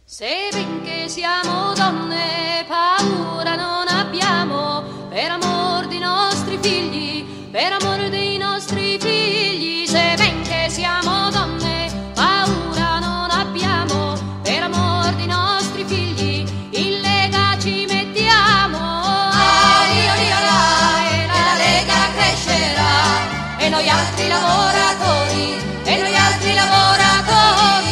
Se finché siamo donne paura non abbiamo, per amor dei nostri figli, per amor dei nostri figli. Se finché siamo donne paura non abbiamo, per amor dei nostri figli, in Lega ci mettiamo. E la Lega crescerà, e noi altri lavoratori, e noi altri lavoratori.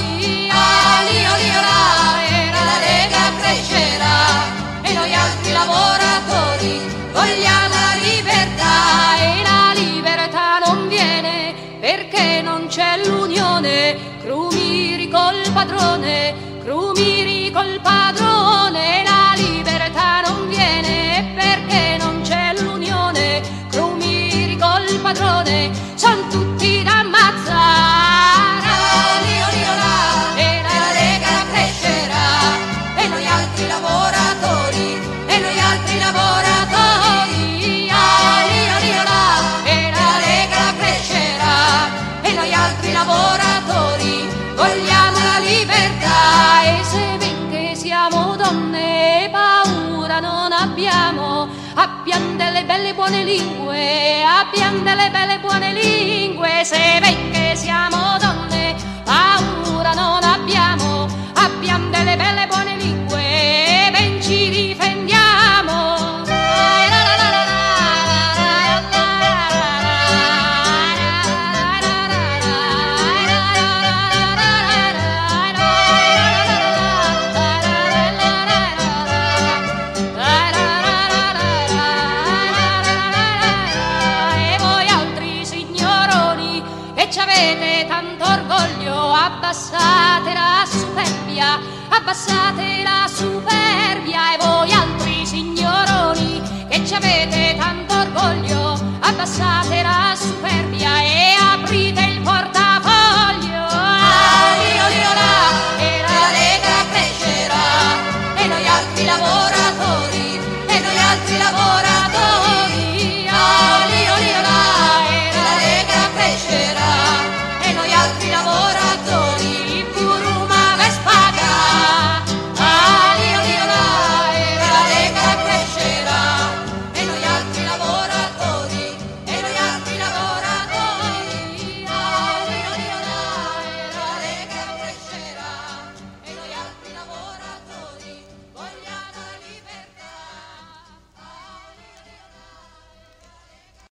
E noi altri lavoratori vogliamo la libertà, e la libertà non viene perché non c'è l'unione. Crumiri col padrone, crumiri col padrone. La libertà non viene perché non c'è l'unione. Crumiri col padrone, son tutti da ammazzare. E la Lega crescerà, e noi altri lavoratori, e noi altri lavoratori. E la Lega crescerà, e noi altri lavoratori vogliamo la libertà. E se benché siamo donne paura non abbiamo, abbiamo delle belle buone lingue, abbiamo delle belle buone lingue. Se benché siamo donne paura non abbiamo, abbiamo delle belle buone lingue, ben ci difendiamo. E voi altri signoroni che ci avete tanto orgoglio, abbassate la superbia, abbassate la superbia. E voi altri signoroni che ci avete tanto orgoglio, abbassate